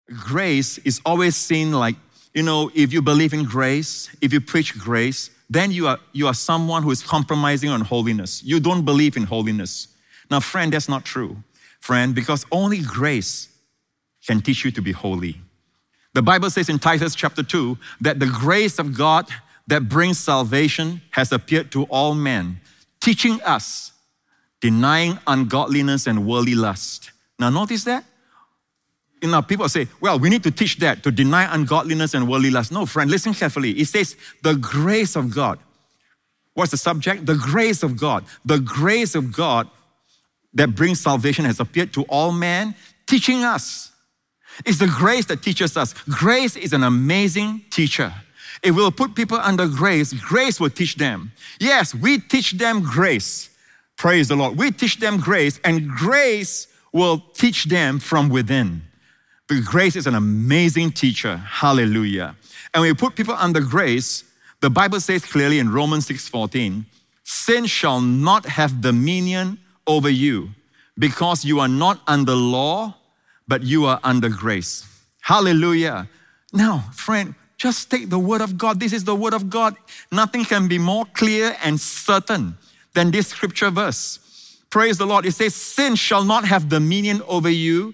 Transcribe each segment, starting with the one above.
grace is always seen like, if you believe in grace, if you preach grace, then you are someone who is compromising on holiness. You don't believe in holiness. Now, friend, that's not true, friend, because only grace can teach you to be holy. The Bible says in Titus chapter 2 that the grace of God that brings salvation has appeared to all men, teaching us, denying ungodliness and worldly lust. Now, notice that? People say, well, we need to teach that, to deny ungodliness and worldly lust. No, friend, listen carefully. It says the grace of God. What's the subject? The grace of God. The grace of God that brings salvation has appeared to all men, teaching us. It's the grace that teaches us. Grace is an amazing teacher. It will put people under grace. Grace will teach them. Yes, we teach them grace. Praise the Lord. We teach them grace, and grace will teach them from within. But grace is an amazing teacher. Hallelujah. And when we put people under grace, the Bible says clearly in Romans 6:14, sin shall not have dominion over you because you are not under law, but you are under grace. Hallelujah. Now, friend, just take the word of God. This is the word of God. Nothing can be more clear and certain than this scripture verse. Praise the Lord. It says, sin shall not have dominion over you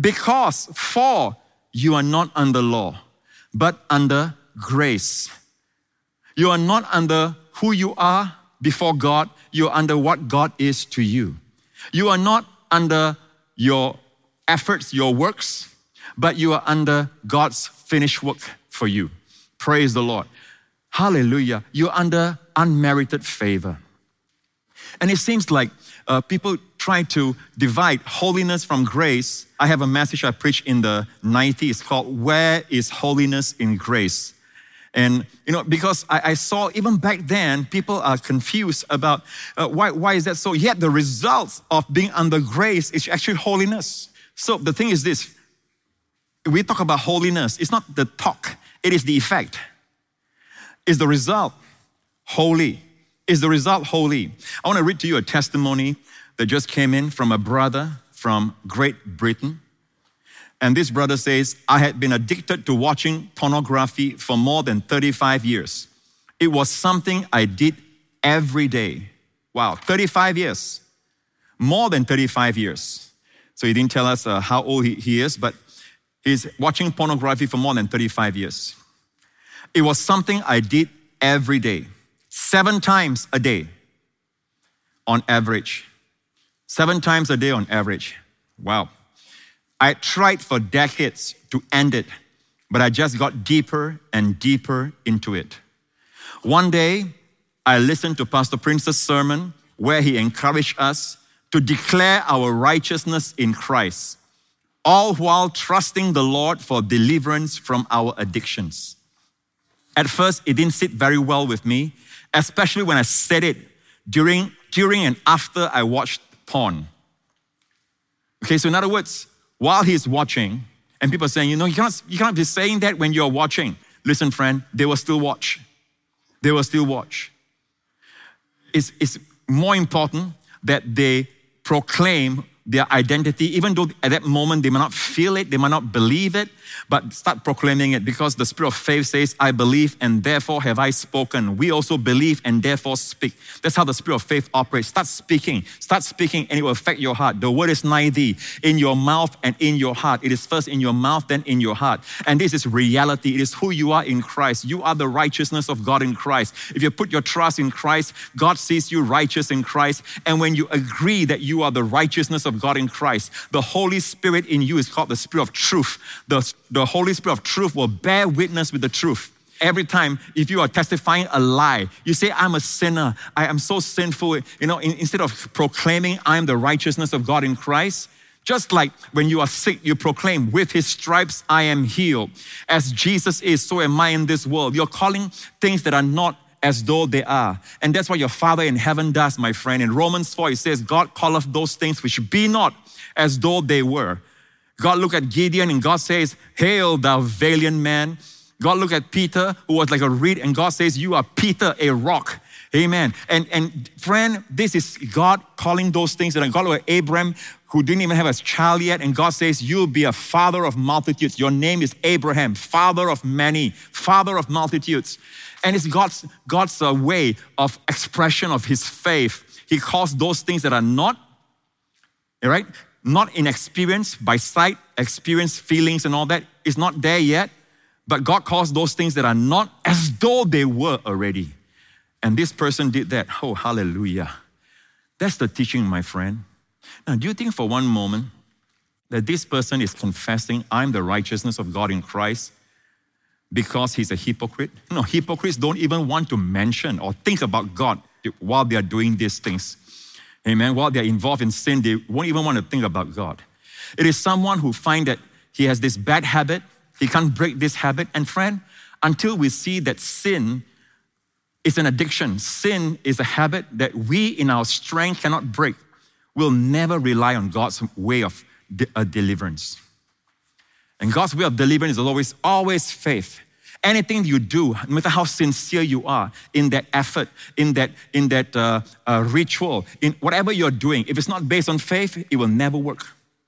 for you are not under law, but under grace. You are not under who you are before God. You are under what God is to you. You are not under your efforts, your works, but you are under God's finished work for you. Praise the Lord. Hallelujah. You're under unmerited favor. And it seems like people try to divide holiness from grace. I have a message I preached in the 90s called Where is Holiness in Grace? And, because I saw even back then, people are confused about why is that so? Yet the results of being under grace is actually holiness. So the thing is this, we talk about holiness. It's not the talk, it is the effect. Is the result holy? Is the result holy? I want to read to you a testimony that just came in from a brother from Great Britain. And this brother says, I had been addicted to watching pornography for more than 35 years. It was something I did every day. Wow, 35 years. More than 35 years. So he didn't tell us how old he is, but he's watching pornography for more than 35 years. It was something I did every day. 7 times a day on average. 7 times a day on average. Wow. I tried for decades to end it, but I just got deeper and deeper into it. One day, I listened to Pastor Prince's sermon where he encouraged us to declare our righteousness in Christ, all while trusting the Lord for deliverance from our addictions. At first, it didn't sit very well with me, especially when I said it during and after I watched porn. Okay, so in other words, while he's watching, and people are saying, you cannot be saying that when you're watching. Listen, friend, they will still watch. They will still watch. It's more important that they proclaim their identity, even though at that moment they might not feel it, they might not believe it, but start proclaiming it because the spirit of faith says, I believe and therefore have I spoken. We also believe and therefore speak. That's how the spirit of faith operates. Start speaking and it will affect your heart. The word is nigh thee, in your mouth and in your heart. It is first in your mouth, then in your heart. And this is reality. It is who you are in Christ. You are the righteousness of God in Christ. If you put your trust in Christ, God sees you righteous in Christ. And when you agree that you are the righteousness of God in Christ, the Holy Spirit in you is called the Spirit of truth. The Holy Spirit of truth will bear witness with the truth. Every time, if you are testifying a lie, you say, I'm a sinner. I am so sinful. Instead of proclaiming, I am the righteousness of God in Christ, just like when you are sick, you proclaim, with his stripes, I am healed. As Jesus is, so am I in this world. You're calling things that are not as though they are. And that's what your Father in heaven does, my friend. In Romans 4, it says, God calleth those things which be not as though they were. God looked at Gideon and God says, hail thou valiant man. God looked at Peter, who was like a reed, and God says, you are Peter, a rock. Amen. And friend, this is God calling those things that God with Abraham, who didn't even have a child yet, and God says, you'll be a father of multitudes. Your name is Abraham, father of many, father of multitudes. And it's God's way of expression of his faith. He calls those things that are not, right? Not in experience, by sight, experience, feelings and all that. It's not there yet. But God calls those things that are not as though they were already. And this person did that. Oh, hallelujah. That's the teaching, my friend. Now, do you think for one moment that this person is confessing, I'm the righteousness of God in Christ because he's a hypocrite? No, hypocrites don't even want to mention or think about God while they are doing these things. Amen. While they're involved in sin, they won't even want to think about God. It is someone who finds that he has this bad habit. He can't break this habit. And friend, until we see that sin is an addiction, sin is a habit that we in our strength cannot break, we'll never rely on God's way of deliverance. And God's way of deliverance is always faith. Anything you do, no matter how sincere you are in that effort, in that ritual, in whatever you're doing, if it's not based on faith, it will never work.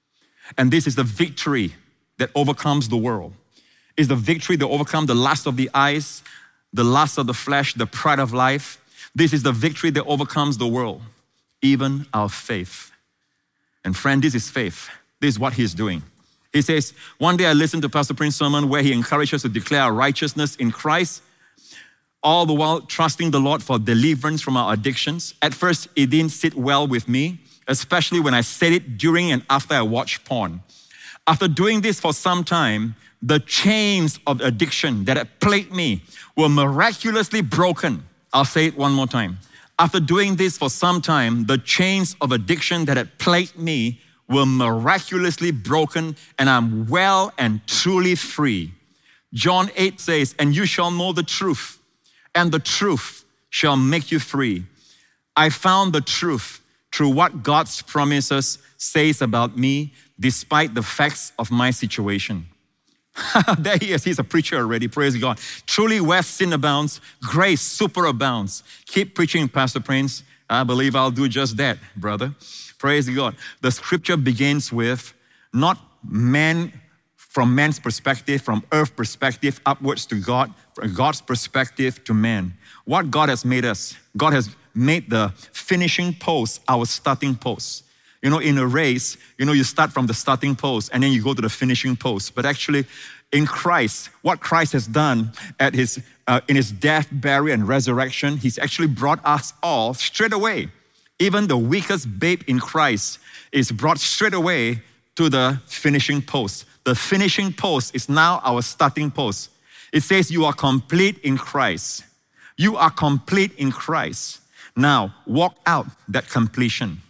And this is the victory that overcomes the world. It's the victory that overcomes the lust of the eyes, the lust of the flesh, the pride of life. This is the victory that overcomes the world, even our faith. And friend, this is faith. This is what he's doing. He says, one day I listened to Pastor Prince's sermon where he encouraged us to declare our righteousness in Christ, all the while trusting the Lord for deliverance from our addictions. At first, it didn't sit well with me, especially when I said it during and after I watched porn. After doing this for some time, the chains of addiction that had plagued me were miraculously broken. I'll say it one more time. After doing this for some time, the chains of addiction that had plagued me were miraculously broken, and I'm well and truly free. John 8 says, and you shall know the truth, and the truth shall make you free. I found the truth through what God's promises says about me, despite the facts of my situation. There he is, he's a preacher already, praise God. Truly where sin abounds, grace superabounds. Keep preaching, Pastor Prince. I believe I'll do just that, brother. Praise God. The scripture begins with not man from man's perspective, from earth perspective upwards to God, from God's perspective to man. What God has made us, God has made the finishing post our starting post. You know, in a race, you start from the starting post and then you go to the finishing post. But actually, in Christ, what Christ has done in his death, burial, and resurrection, he's actually brought us all straight away. Even the weakest babe in Christ is brought straight away to the finishing post. The finishing post is now our starting post. It says you are complete in Christ. You are complete in Christ. Now, walk out that completion.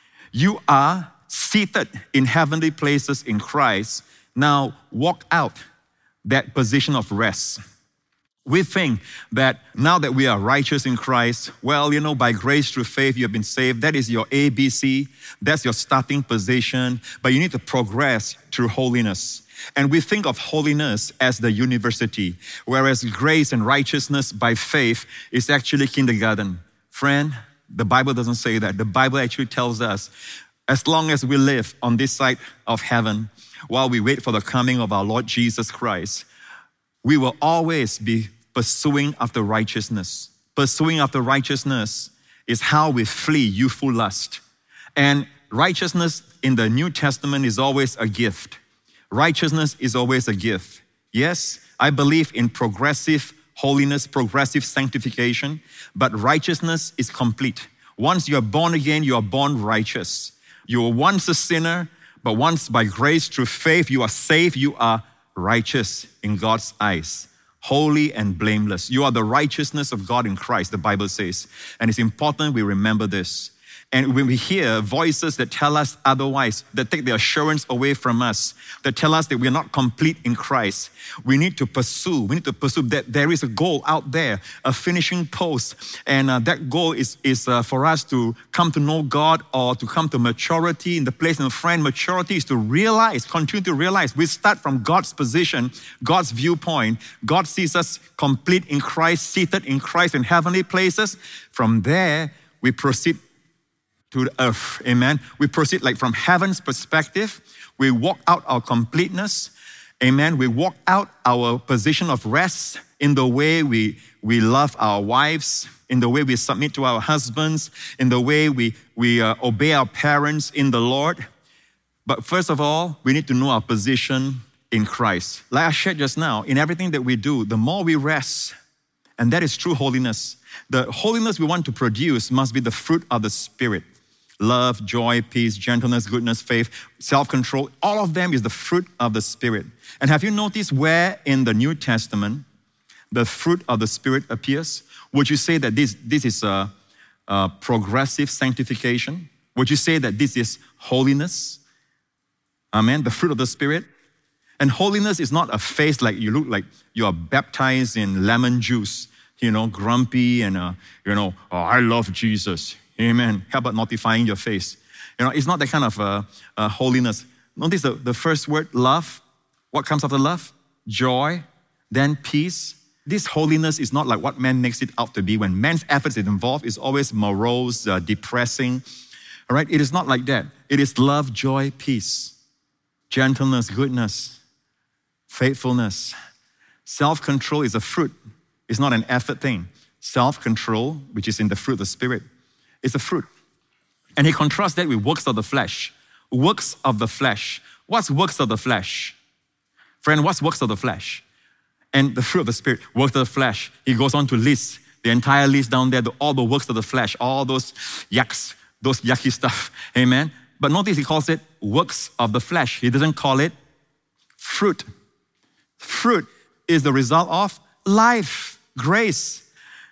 You are seated in heavenly places in Christ. Now, walk out that position of rest. We think that now that we are righteous in Christ, well, by grace through faith, you have been saved. That is your ABC. That's your starting position. But you need to progress through holiness. And we think of holiness as the university, whereas grace and righteousness by faith is actually kindergarten. Friend, the Bible doesn't say that. The Bible actually tells us, as long as we live on this side of heaven, while we wait for the coming of our Lord Jesus Christ, we will always be pursuing after righteousness. Pursuing after righteousness is how we flee youthful lust. And righteousness in the New Testament is always a gift. Righteousness is always a gift. Yes, I believe in progressive holiness, progressive sanctification, but righteousness is complete. Once you are born again, you are born righteous. You were once a sinner, but once by grace through faith, you are saved, you are righteous in God's eyes, holy and blameless. You are the righteousness of God in Christ, the Bible says. And it's important we remember this. And when we hear voices that tell us otherwise, that take the assurance away from us, that tell us that we are not complete in Christ, we need to pursue. We need to pursue that there is a goal out there, a finishing post. And that goal is for us to come to know God or to come to maturity in the place. And friend, maturity is to realize, continue to realize. We start from God's position, God's viewpoint. God sees us complete in Christ, seated in Christ in heavenly places. From there, we proceed to the earth, amen. We proceed like from heaven's perspective. We walk out our completeness, amen. We walk out our position of rest in the way we love our wives, in the way we submit to our husbands, in the way we obey our parents in the Lord. But first of all, we need to know our position in Christ. Like I shared just now, in everything that we do, the more we rest, and that is true holiness. The holiness we want to produce must be the fruit of the Spirit. Love, joy, peace, gentleness, goodness, faith, self-control, all of them is the fruit of the Spirit. And have you noticed where in the New Testament the fruit of the Spirit appears? Would you say that this is a progressive sanctification? Would you say that this is holiness? Amen, the fruit of the Spirit. And holiness is not a face like you look like you are baptized in lemon juice, grumpy and, oh, I love Jesus. Amen. How about mortifying your face? It's not that kind of holiness. Notice the first word, love. What comes after love? Joy, then peace. This holiness is not like what man makes it out to be. When man's efforts is involved, it's always morose, depressing. All right? It is not like that. It is love, joy, peace, gentleness, goodness, faithfulness. Self-control is a fruit. It's not an effort thing. Self-control, which is in the fruit of the Spirit, is a fruit. And he contrasts that with works of the flesh. Works of the flesh. What's works of the flesh? Friend, what's works of the flesh? And the fruit of the Spirit, works of the flesh. He goes on to list the entire list down there, all the works of the flesh, all those yucks, those yucky stuff. Amen. But notice he calls it works of the flesh. He doesn't call it fruit. Fruit is the result of life, grace.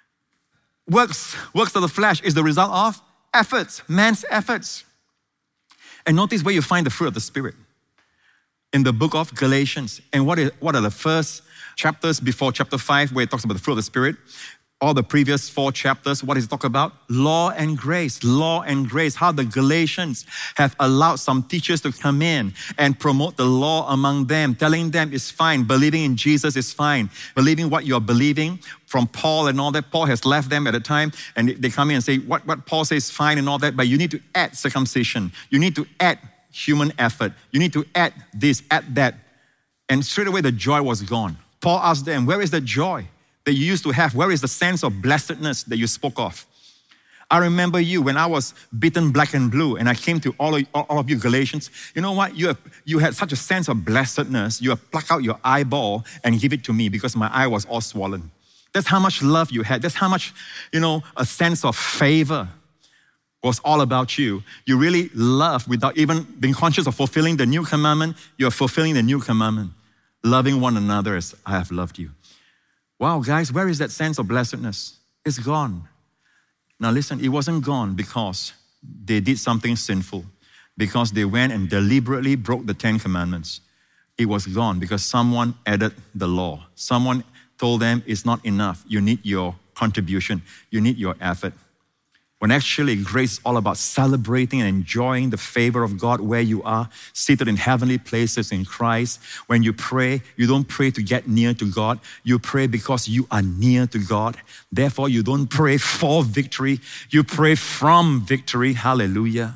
Works of the flesh is the result of efforts, man's efforts. And notice where you find the fruit of the Spirit. In the book of Galatians. And what are the first chapters before chapter 5 where it talks about the fruit of the Spirit? All the previous 4 chapters, what does it talk about? Law and grace, law and grace. How the Galatians have allowed some teachers to come in and promote the law among them, telling them it's fine, believing in Jesus is fine, believing what you're believing from Paul and all that. Paul has left them at a time and they come in and say, what Paul says is fine and all that, but you need to add circumcision. You need to add human effort. You need to add this, add that. And straight away the joy was gone. Paul asked them, where is the joy that you used to have? Where is the sense of blessedness that you spoke of? I remember you when I was beaten black and blue and I came to all of you Galatians. You know what? You had such a sense of blessedness. You have plucked out your eyeball and give it to me because my eye was all swollen. That's how much love you had. That's how much, a sense of favor was all about you. You really love without even being conscious of fulfilling the new commandment. You're fulfilling the new commandment. Loving one another as I have loved you. Wow, guys, where is that sense of blessedness? It's gone. Now listen, it wasn't gone because they did something sinful, because they went and deliberately broke the 10 commandments. It was gone because someone added the law. Someone told them it's not enough. You need your contribution. You need your effort. When actually grace is all about celebrating and enjoying the favor of God where you are, seated in heavenly places in Christ. When you pray, you don't pray to get near to God. You pray because you are near to God. Therefore, you don't pray for victory. You pray from victory. Hallelujah.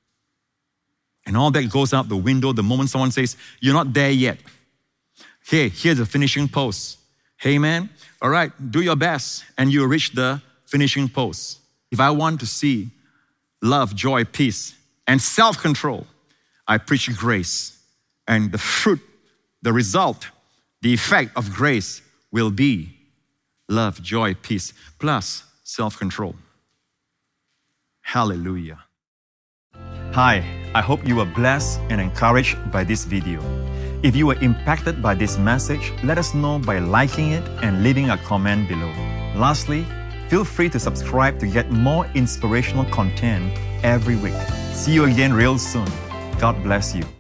And all that goes out the window the moment someone says, you're not there yet. Hey, here's the finishing post. Hey, man, all right, do your best and you'll reach the finishing post. If I want to see love, joy, peace, and self-control, I preach grace. And the fruit, the result, the effect of grace will be love, joy, peace, plus self-control. Hallelujah. Hi, I hope you were blessed and encouraged by this video. If you were impacted by this message, let us know by liking it and leaving a comment below. Lastly, Feel free to subscribe to get more inspirational content every week. See you again real soon. God bless you.